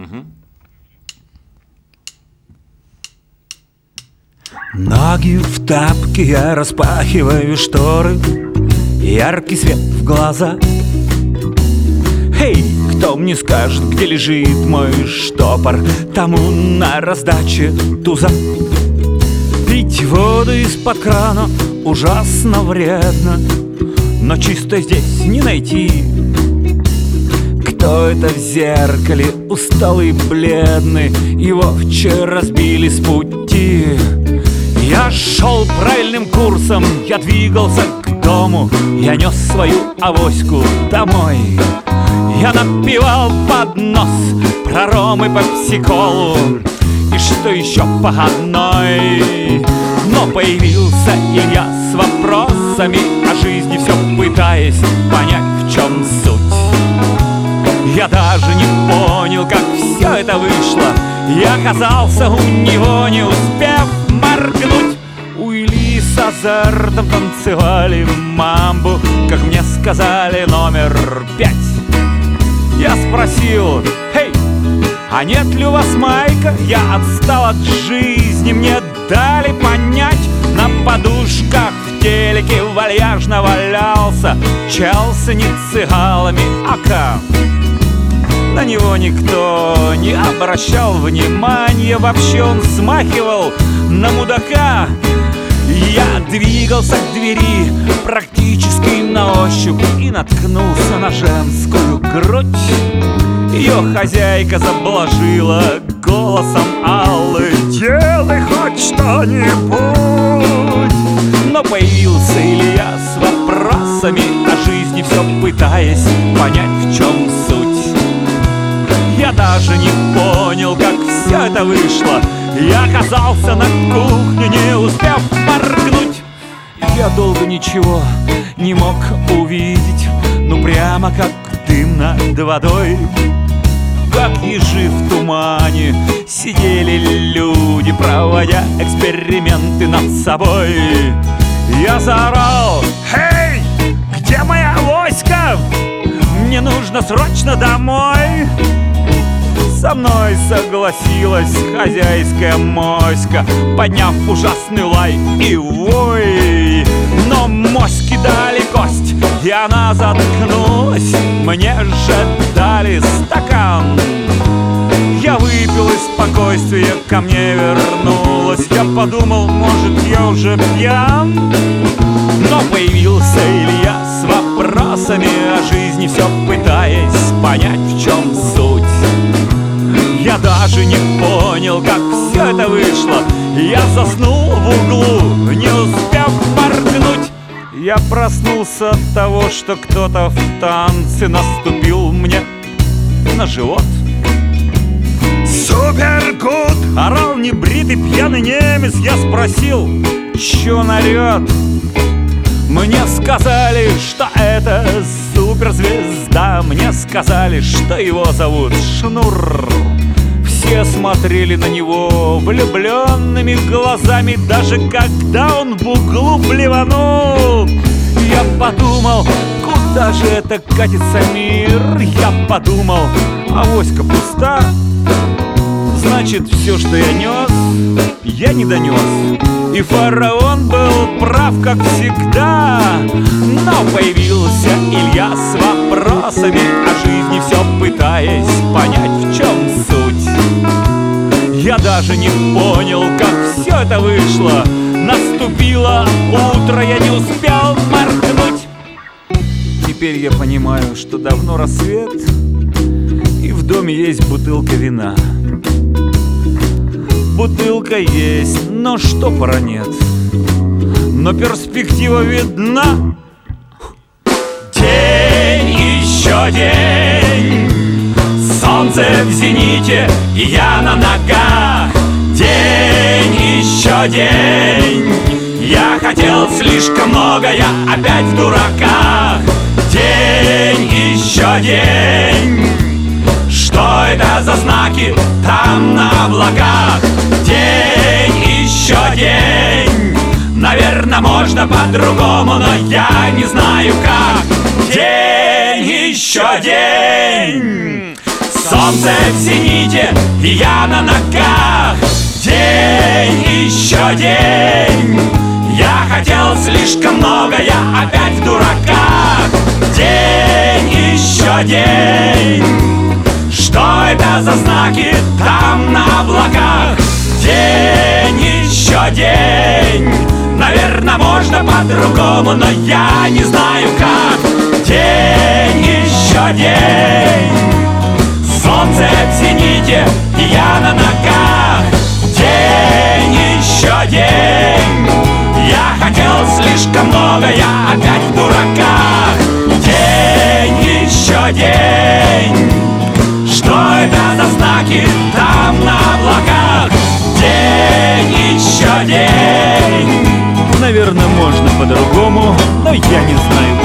Ноги в тапке, я распахиваю шторы, яркий свет в глаза. Эй, кто мне скажет, где лежит мой штопор? Тому на раздаче туза. Пить воду из-под крана ужасно вредно, но чисто здесь не найти. Кто это в зеркале, усталый, бледный? Его вчера сбили с пути. Я шел правильным курсом, я двигался к дому, я нес свою авоську домой. Я напевал под нос про ром и пепси-колу и что еще по одной. Но появился Илья с вопросами о жизни, все пытаясь понять, в чем суть. Я даже не понял, как все это вышло. Я оказался у него, не успев моргнуть. У Ильи с азартом танцевали мамбу, как мне сказали, номер 5. Я спросил: «Эй, а нет ли у вас майка?» Я отстал от жизни, мне дали понять. На подушках в телеке вальяжно валялся Челси не цыгалами, ака. На него никто не обращал внимания, вообще он смахивал на мудака. Я двигался к двери практически на ощупь и наткнулся на женскую грудь. Ее хозяйка заблажила голосом Аллы: «Делай хоть что-нибудь!» Но появился Илья с вопросами о жизни, все пытаясь понять, в чем суть. Я даже не понял, как все это вышло. Я оказался на кухне, не успев моргнуть. Я долго ничего не мог увидеть, ну прямо как дым над водой. Как ежи в тумане сидели люди, проводя эксперименты над собой. Я заорал: «Эй, где моя авоська? Мне нужно срочно домой!» Со мной согласилась хозяйская моська, подняв ужасный лай и вой. Но моське дали кость, и она заткнулась. Мне же дали стакан. Я выпил, и спокойствие ко мне вернулось. Я подумал, может, я уже пьян. Но появился Илья с вопросами о жизни, все пытаясь понять, в чем суть. Я даже не понял, как все это вышло. Я заснул в углу, не успев моргнуть. Я проснулся от того, что кто-то в танце наступил мне на живот. «Супер гуд!» — орал небритый пьяный немец. Я спросил, чё он орёт? Мне сказали, что это суперзвезда. Мне сказали, что его зовут Шнур. Все смотрели на него влюбленными глазами, даже когда он в углу блеванул. Я подумал, куда же это катится мир? Я подумал, авоська пуста. Значит, все, что я нес, я не донес. И фараон был прав, как всегда. Но появился Илья с вопросами о жизни, все пытаясь понять, в чем суть. Я даже не понял, как все это вышло. Наступило утро, я не успел моргнуть. Теперь я понимаю, что давно рассвет, и в доме есть бутылка вина. Бутылка есть, но штопора нет, но перспектива видна. День, еще день, солнце в зените, и я на ногах. День, еще день, я хотел слишком много, я опять в дураках. День, еще день, что это за знаки там на облаках? День, еще день, наверное, можно по-другому, но я не знаю как. День, еще день, Солнце в зените, и я на ногах. День, еще день. Я хотел слишком много, я опять в дураках. День, еще день. Что это за знаки там на облаках? День, еще день. Наверное, можно по-другому, но я не знаю как. День, еще день. Солнце в зените, и я на ногах. День, еще день. Я хотел слишком много, я опять в дураках. День, еще день. Что это за знаки там на облаках? День, еще день. Наверное, можно по-другому, но я не знаю